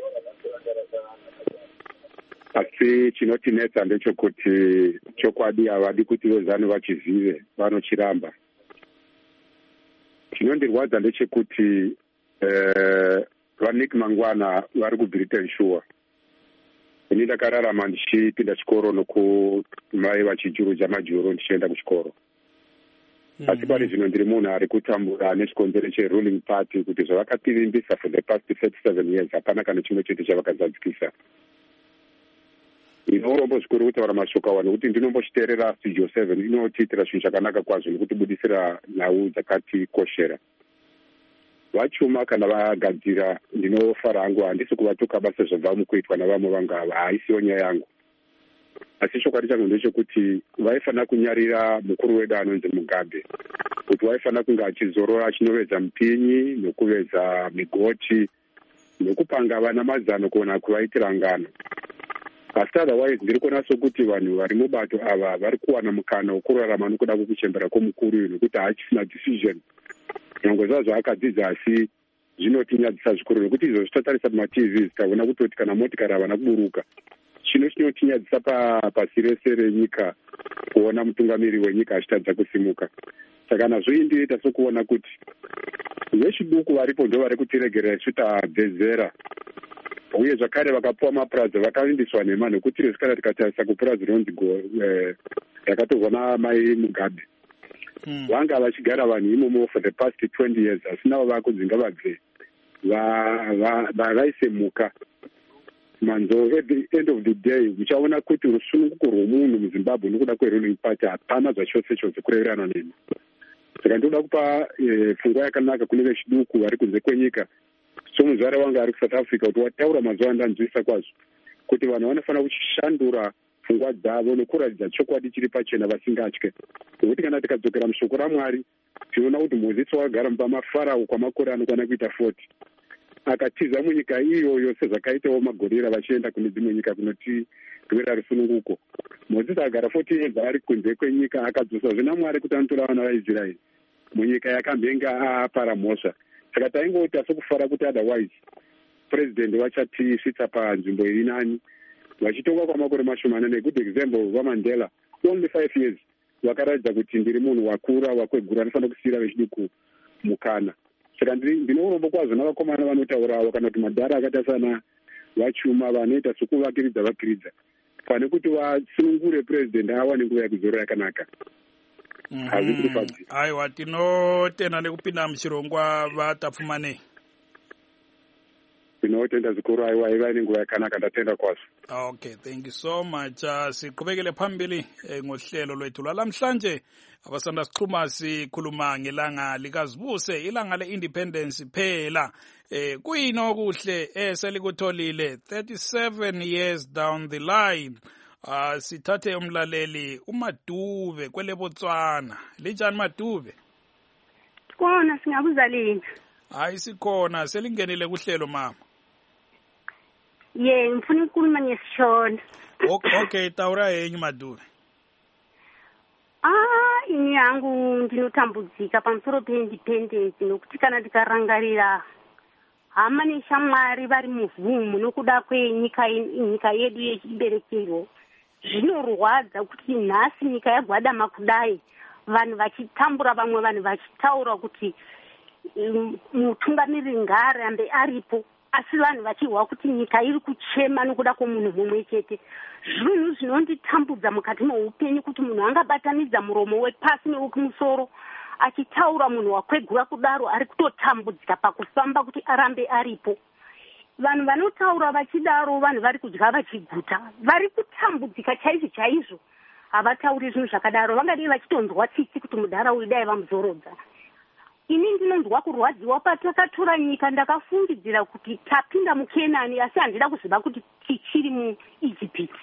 Asi chinotinetsa ndechekuti chokwadi havadi kuti vezanu vachizive vanochiramba. Chinondirwadza ndechekuti eh, vaNick Mangwana vari kuBritain Shore. Ini ndakararama ndichipinda chikoro nokumai vachijuruja majuru ndichienda kuchikoro. Mm -hmm. Asi pari zvino ndiri munhu ari kutambura nechikonzero cheruling party kuti zvavakativimbisa for the past thirty-seven years hapana kana chimwe chete chavakazadzikisa. Inorombo zvikuru kutaura mashoko awa nokuti ndinombochiteerera Studio seven inotiitira zvinhu zvakanaka kwazvo nokutibudisira nhau dzakatikoshera. Vachuma kana vagadzira ndinofara hangu handisi kuvatuka basa zvabva mukuitwa navamwe vangu ava haisiwo nyaya yangu. Asi chokwadi changu ndechekuti vaifanira kunyarira mukuru wedu anonzi Mugabe kuti waifanira kunge achizorora achinovedza mupinyi nokuvedza migoti nokupanga vana mazano kuona kuvaitira ngano. Asi otherwise ndiri kuona sokuti vanhu vari mubato ava vari kuwana mukana wokurarama nokuda kwokuchembera kwomukuru uyu nokuti haachisina decision. Nyangwe zvazvo akadzidza asi zvinotinyadzisa zvikuru nokuti izvo zvitotarisa pama-T V tikaona kutoti kana motikari havana kuburuka. Chino chinotinyadzisa pasi rese renyika kuona mutungamiri wenyika achitadza kusimuka. Saka nazvo indinoita sokuona kuti vechiduku varipo ndo vari kutiregerera ichitadzedzera. Uye zvakare vakapuwa mapurazi vakavimbiswa nhema nokuti rezvo kana tikatarisa kupurazi ronzi rakatorwa namai Mugabe. Mm. Vanga vachigara vanhu imomo for the past twenty years asi navo vakudzinga vabve vaisemuka manzo. At the end of the day uchaona kuti rusununguko rwomunhu muZimbabwe nokuda kweruling party hapana zvachose chose kureverana nemo. Saka ndoda kupa pfungwa yakanaka kune vechiduku vari kunze kwenyika somuzvara wanga ari kuSouth Africa kuti wataura mazuva andanzwisa kwazvo kuti vanhu vanofanira kuchishandura pfungwa dzavo nokuratidza chokwadi chiri pachena vasingatye. Nokuti kana tikadzokera mushoko raMwari tinoona kuti Mozisi wakagara mumba maFarao kwamakore anokwana kuita forty akatiza munyika iyoyo sezvakaitawo magorira vachienda kune dzimwe nyika kunoti rwera rusununguko. Mozisi agara forty years ari kunze kwenyika akadzosazve naMwari kuti anotora vana vaIsraeri munyika yakamhenga apara mhosva. Saka taingoita sokufara kuti otherwise president vachatisvitsa panzvimbo iri nani vachitonga kwamakore mashomanane. Good example vaMandela only five years vakaratidza kuti ndiri munhu wakura wakwegura anofanira kusiyira vechiduku mukana. saka ndinourombo kwazvo navakomana vanotaurawo kana kuti madhara akaita sana vachuma vanoita sokuvakiridza vakiridza pane kuti vasunungure purezidendi awane nguva yekuzorora yakanaka. hazviri kufadzira. Aiwa, tinotenda nekupinda muchirongwa vatapfumanei. Tinotenda zvikuru aiwa iva nenguva yakanaka, ndatenda kwazvo. Okay, thank you so much. Uh, siqhubekele phambili eh, ngohlelo lwethu lwalamhlanje abasanda sikhuluma sikhuluma ngelanga likazibuse, ilanga le-independence phela. Eh, kuyini okuhle eselikutholile thirty-seven years down the line. Uh, sithathe umlaleli uMadube kwele Botswana. Linjani Madube? Kona singabuza lini? Hayi sikhona, selingenile kuhlelo mama. Ye, ngifuna ukukhuluma ngesishona. Okay, tawura yenyu Madube. Ah, ini yangu ndinotambudzika pamusoro pe-independence nokuti kana ndikarangarira hama neshamwari vari muvhumu nokuda kwenyika nyika yedu yechiberekero. Zvinorwadza kuti nhasi nyika yagwadama kudai, vanhu vachitambura, vamwe vanhu vachitaura kuti mutungamiriri ngaarambe aripo, asi vanhu vachihwa kuti nyika iri kuchema nokuda kwomunhu mumwe chete. Zvinhu zvinonditambudza mukati meupenyu kuti munhu angabatanidza muromo wepasi newekumusoro achitaura, munhu wakwegura kudaro ari kutotambudzika pakufamba kuti arambe aripo. Vanhu vanotaura vachidaro vanhu vari kudya vachiguta, vari kutambudzika chaizvo chaizvo. Havatauri zvinhu zvakadaro, vangadei vachitonzwa tsitsi kuti mudhara uyu dai vamuzorodza. Ini ndinonzwa kurwadziwa patakatora nyika, ndakafungidzira kuti tapinda muKenani, asi handida kuziva kuti tichiri muIjipiti.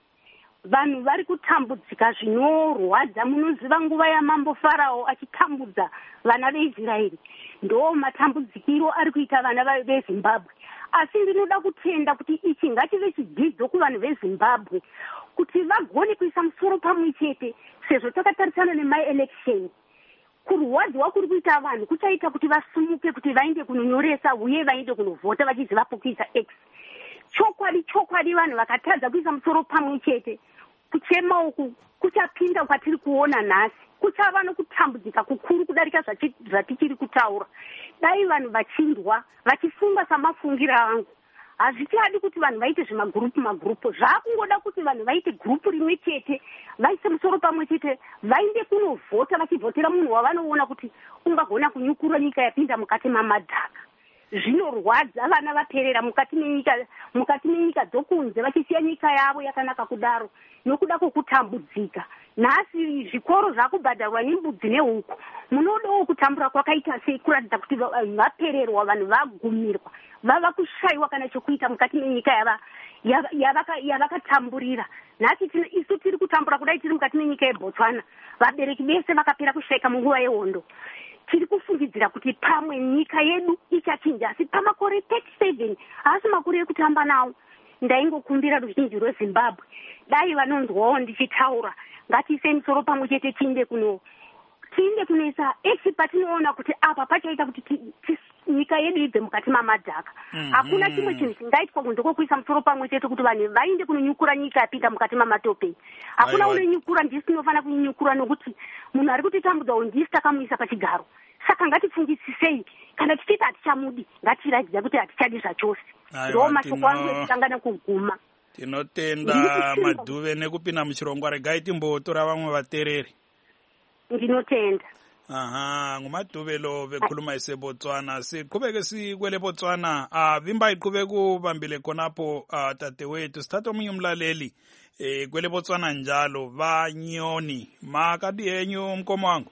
Vanhu vari kutambudzika zvinorwadza. Munoziva nguva yamambo Farao achitambudza vana veIsraeri? Ndo matambudzikiro ari kuita vana veZimbabwe. Asi ndinoda kutenda kuti ichi ngachive chidzidzo kuvanhu veZimbabwe kuti vagone kuisa musoro pamwe chete, sezvo takatarisana nemaelection. Kurwadziwa kuri kuita vanhu kuchaita kuti vasumuke, kuti vaende kunonyoresa uye vaende kunovhota vachiziva pokuisa X. Chokwadi chokwadi, vanhu vakatadza kuisa musoro pamwe chete, kuchema uku kuchapinda kwatiri kuona nhasi, kuchava nokutambudzika kukuru kudarika zvatichiri kutaura. Dai vanhu vachindwa vachifunga samafungira angu, hazvichadi kuti vanhu vaite zvimagurupu magurupu. Zvakungoda kuti vanhu vaite gurupu rimwe chete, vaise musoro pamwe chete, vaende kunovhota vachivhotera munhu wavanoona kuti ungagona kunyukura nyika yapinda mukati mamadhaka. Zvinorwadza, vana vaperera mukati menyika mukati menyika dzokunze vachisiya nyika yavo yakanaka kudaro nokuda kwokutambudzika. Nhasi zvikoro zvakubhadharwa nembudzi nehuku. Munodawo kutambura kwakaita sei kuratidza kuti vapererwa, vanhu vagumirwa, vava kushayiwa kana chokuita mukati menyika yava yavakatamburira. Nhasi isu tiri kutambura kudai tiri mukati menyika yeBotswana, vabereki vese vakapera kushayika munguva yehondo. Tiri kufungidzira kuti pamwe nyika yedu ichachinja, asi pamakore thirty-seven haasi makore ekutamba nawo. Ndaingokumbira ruzhinji rweZimbabwe, dai vanonzwawo ndichitaura, ngatiise musoro pamwe chete, tiinde kuno tiinde kunoisa esi patinoona kuti apa pachaita kuti nyika yedu ibve mukati mamadhaka. Hakuna chimwe chinhu chingaitwa kunze kwokuisa musoro pamwe chete kuti vanhu vainde kunonyukura nyika yapinda mukati mamatope. Hakuna unonyukura, ndisi tinofana kunyukura nokuti munhu ari kutitambudza uyu ndisi takamuisa pachigaro. Saka ngatifungisisei, kana tichiti hatichamudi ngatiratidza kuti hatichadi zvachose. Ndo mashoko angu ekutanga kuguma. Tinotenda Madhuve nekupinda muchirongwa. Regai timbotora vamwe vatereri. Ndinotenda. Aha, nguMadhuve lo vekhuluma iseBotswana. Siqhubeke sikwele Botswana. Ah, vimba iqhubeke kubambile khonapho tate wethu. Sithatha omunye umlaleli eh kwele Botswana njalo Vanyoni. Makadi yenyu mkomo wangu.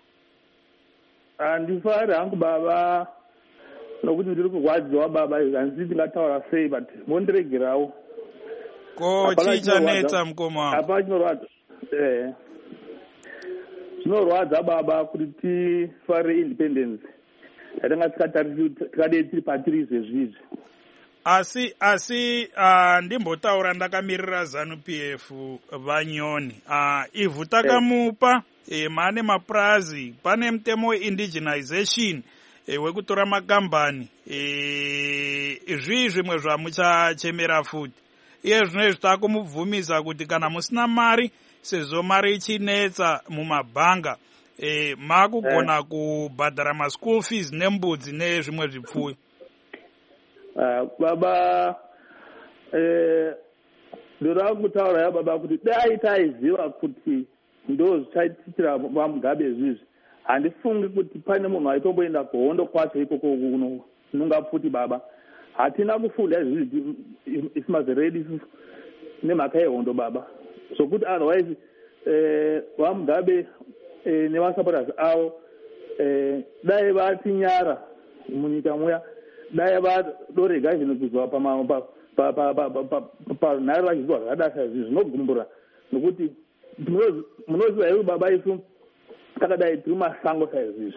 Andifari hangu baba nokuti ndiri kurwadziwa baba, hanzi ndingataura sei, but mondiregerawo. Ko chichanetsa mkomo wangu. Apa chinorwadza. Eh. Zvinorwadza baba kuti tifare independence yatanga tikadei tiri patiri zvezvizvi. Asi asi uh, ndimbotaura ndakamirira ZANU P F Vanyoni. Uh, ivhu takamupa eh, mane mapurazi, pane mutemo we-indigenization eh, wekutora makambani eh, izvi zvimwe zvamuchachemera futi. Iye zvinezvi takumubvumisa kuti kana musina mari, sezvo mari ichinetsa mumabhanga, eh makugona kubhadhara ma school fees nembudzi nezvimwe zvipfuyo. Uh, baba eh ndora kutaura ya baba kuti dai taiziva kuti ndo zvichaitira vamugabe zvizvi handifungi kuti pane munhu aitomboenda kuhondo kwacho ikoko kuno nunga futi baba hatina kufunda izvi isimazeredi nemhaka yehondo baba sokuti otherwise eh vamugabe eh nevasupporters avo eh dai vati nyara munyika muya dai vadorega zvinhu kuzwa pama pa pa pa pa pa pa nari vachizwa zvakadasa izvi zvinogumbura nokuti munoziva here baba isu takadai tiri masango saizvizvi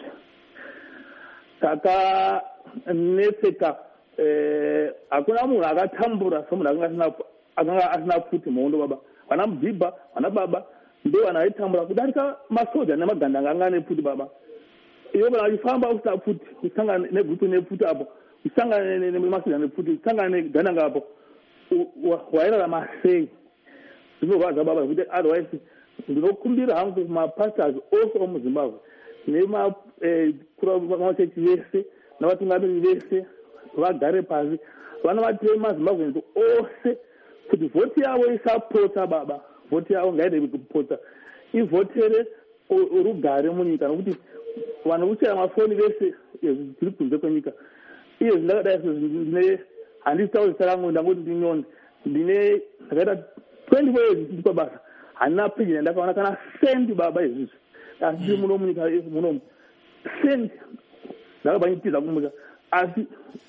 takanetseka hakuna munhu akatambura somunhu akanga asina pfuti muhondo baba vana mudhibha vana baba ndo vanhu vaitambura kudarika masoja nemagandanga anga nepfuti baba ivo kana vachifamba usina pfuti usangane negrupu nepfuti apo usangane nemasoja nepfuti usangane negandanga apo wairarama sei zvinorwadza baba zvokuti otherwise ndinokumbira hangu mapastors ose omuzimbabwe nemamachechi vese navatungamiri vese vagare pasi vana vatei mazimbabweans ose kuti vhoti yavo isapota baba vhoti yavo ngaidei kupota ivhotere rugare munyika nokuti vanhu kuchera mafoni vese tiri kunze kwenyika iye zvindakadai ndine handisitauri zita rangu ndangoti ndinyoni ndine ndakaita twenty four years ndiri pabasa handina pejina ndakaona kana sendi baba izvizvi asi tiri muno munyika munomu sendi ndakabva nditiza kumuka asi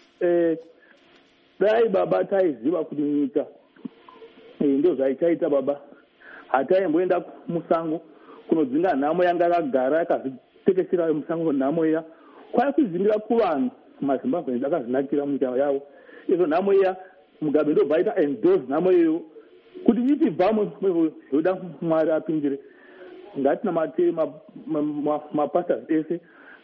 dai baba taiziva kuti nyika ndo zvaichaita baba hataimboenda musango kunodzinga nhamo yanga akagara yakazvitekeshera musango nhamo iya kwai kuzingira kuvanhu mazimbabweans akazvinakira munyika yavo izvo nhamo iya mugabe ndobva aita endorse nhamo iyoyo kuti ichibva yoda mwari apindire ngatinamate mapastors ese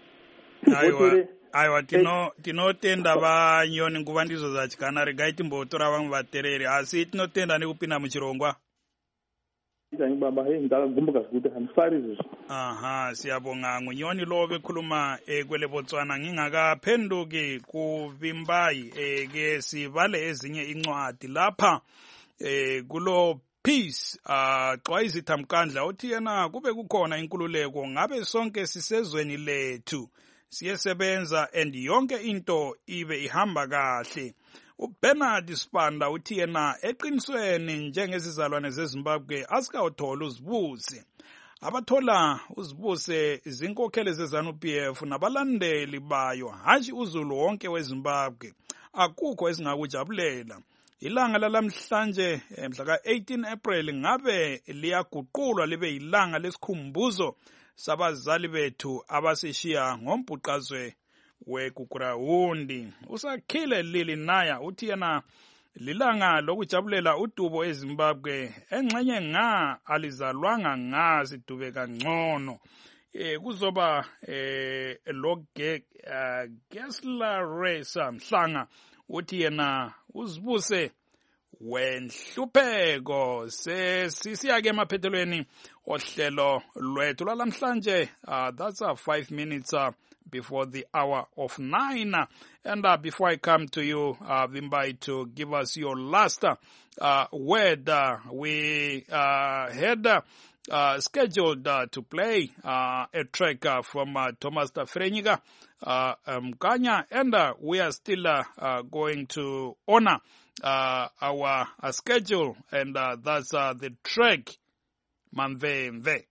aiwa tinotenda vanyoni nguva ndizo zatyana regai timbotora vamwe vatereri asi tinotenda nekupinda muchirongwa baba he ndakagumbuka zvikuti handifari izvozvo. Aha, siyabonga ngunyoni love khuluma ekwele Botswana ngingakaphenduki kuvimbayi eke sivale ezinye incwadi lapha eh kulo peace ah Xwayizitha Mkandla uthi yena kube kukhona inkululeko ngabe sonke sisezweni lethu siyesebenza and yonke into ibe ihamba kahle. uBernard Sibanda uthi yena eqinisweni njengezizalwane zeZimbabwe asikawuthola uzibuse abathola uzibuse izinkokheli zeZANU-P F nabalandeli bayo hashi uzulu wonke weZimbabwe akukho esingakujabulela. Ilanga lalamhlanje mhla ka eighteen April ngabe liyaguqulwa libe ilanga lesikhumbuzo sabazali bethu abasishiya ngombhuqazwe weGugurahundi. Usakhile Lili Naya uthi yena lilanga lokujabulela udubo eZimbabwe engxenye nga alizalwanga nga sidube kangcono. Eh kuzoba eh loge Gesla Resa Mhlanga uthi yena uzibuse wenhlupheko sesisiyake emaphethelweni ohlelo lwethu lalamhlanje. Uh, that's uh, five minutes uh, before the hour of nine. And uh, before I come to you, uh, Vimbai, to give us your last uh, word, uh, we uh, had uh, uh, scheduled uh, to play uh, a track uh, from uh, Thomas Tafrenyika uh, Mkanya, and uh, we are still uh, uh, going to honor uh, our uh, schedule, and uh, that's uh, the track Manve Mve.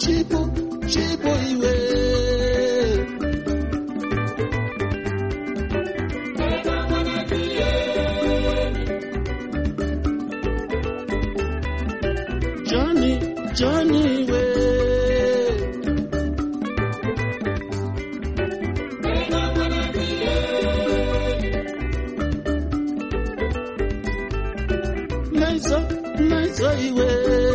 chipo chipo iwe Johnny Johnny we Nice nice iwe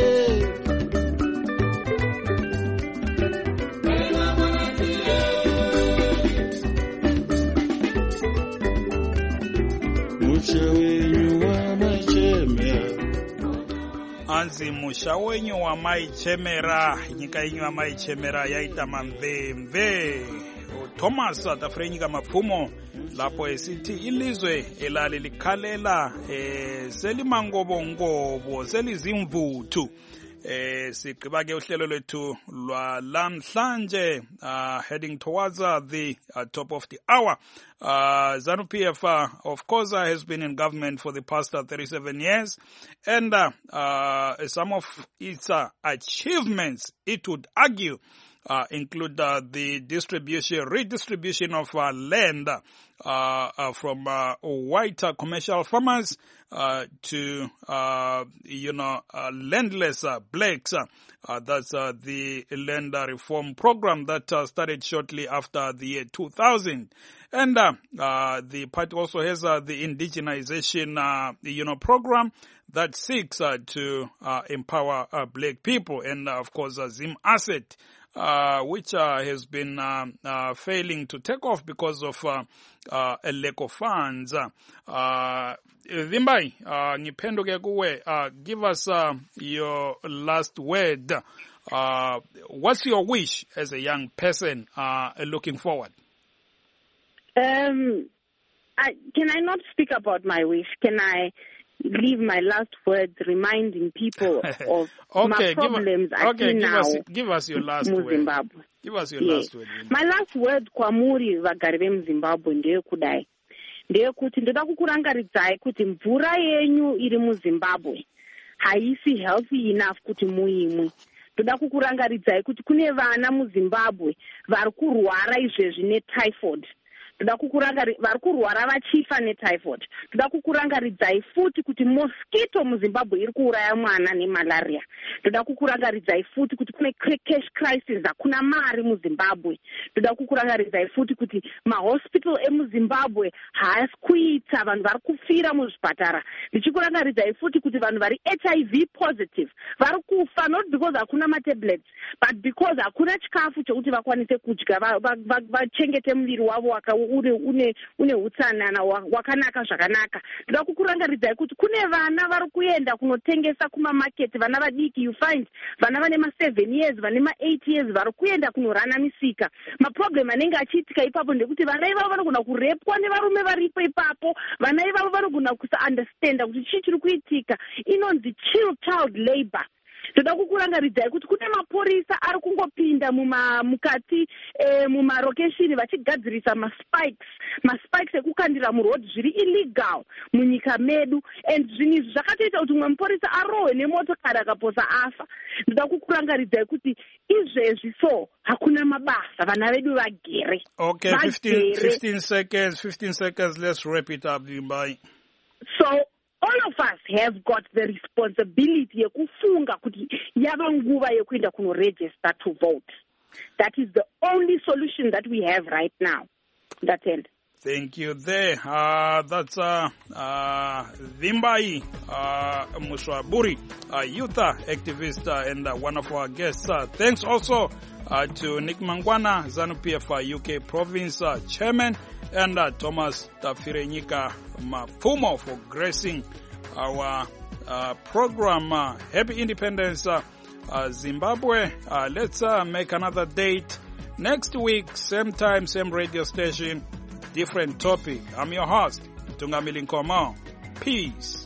anzi musha wenyu wamaichemera nyika yenyu wamaichemera yaita mamvemve Thomas atafrenyika mapfumo lapho esithi ilizwe elali likhalela eh selimangobongobo selizimvuthu eh sigqiba ke uhlelo lwethu lwalamhlanje uh, heading towards uh, the uh, top of the hour. uh, ZANU-P F uh, of course uh, has been in government for the past uh, thirty-seven years, and uh, uh, some of its uh, achievements, it would argue, Uh, include uh, the distribution, redistribution of uh, land uh, uh, from uh, white uh, commercial farmers uh, to, uh, you know, uh, landless uh, blacks. Uh, uh, that's uh, the land uh, reform program that uh, started shortly after the year two thousand. And uh, uh, the party also has uh, the indigenization, uh, you know, program that seeks uh, to uh, empower uh, black people. And, uh, of course, uh, Zim Asset, Uh, which uh, has been uh, uh, failing to take off because of uh, uh, a lack of funds. Uh, Vimbai, uh, ngipenduke kuwe, uh, give us uh, your last word. Uh, what's your wish as a young person uh, looking forward? Um, I, can I not speak about my wish? Can I leave my last words reminding people of okay, my problems give, I okay, see give now us, give us your last mu word. Zimbabwe. Give us your yes. last word. My last word kwamuri vagari vemuzimbabwe ndeyekudai ndeyekuti ndoda kukurangaridzai kuti mvura yenyu iri muzimbabwe haisi healthy enough kuti muimwe. Ndoda kukurangaridzai kuti kune vana muzimbabwe vari kurwara izvezvi netyphoid. Ndoda kukurangari vari kurwara vachifa netyphoid. Ndoda kukurangaridzai futi kuti mosquito muzimbabwe iri kuuraya mwana nemalaria. Ndoda kukurangaridzai futi kuti kune cash crisis, hakuna mari muzimbabwe. Ndoda kukurangaridzai futi kuti mahospital emuzimbabwe haasi kuita, vanhu vari kufira muzvipatara. Ndichikurangaridzai futi kuti vanhu vari H I V positive vari kufa, not because hakuna matablets, but because hakuna chikafu chokuti vakwanise kudya vachengete muviri wavo waka une une une utsanana wakanaka zvakanaka. Ndoda kukurangaridzai kuti kune vana vari kuenda kunotengesa kumamarket, vana vadiki, you find vana vane ma seven years vane ma eight years vari kuenda kunorana misika. Maproblem anenge achiitika ipapo ndekuti vana ivavo vanogona kurepwa nevarume varipo ipapo. Vana ivavo vanogona kusaunderstanda kuti chii chiri kuitika. Inonzi child labor. Ndoda kukurangaridzai kuti kune mapurisa ari kungopinda muma mukati eh, mumarokeshini vachigadzirisa maspikes maspikes ekukandira muroad zviri illegal munyika medu, and zvinhu izvi zvakatoita kuti mumwe mupurisa arohwe nemotokari akaposa afa. Ndoda kukurangaridzai kuti izvezvi so hakuna mabasa, vana vedu vagere. Okay, fifteen, fifteen seconds, fifteen seconds, let's wrap it up. Bye. So all of us have got the responsibility yekufunga kuti yava nguva yekuenda kunoregister to vote. That is the only solution that we have right now. That's it. Thank you there. Uh, that's uh, uh, Vimbai uh, Muswaburi, uh, youth activist uh, and uh, one of our guests. Uh, thanks also uh, to Nick Mangwana, ZANU-P F uh, U K Province uh, Chairman, and uh, Thomas Tafirenyika Mapfumo for gracing our uh, program. Uh, Happy Independence, uh, uh, Zimbabwe. Uh, let's uh, make another date next week, same time, same radio station, different topic. I'm your host, Tungamili Nkomo. Peace.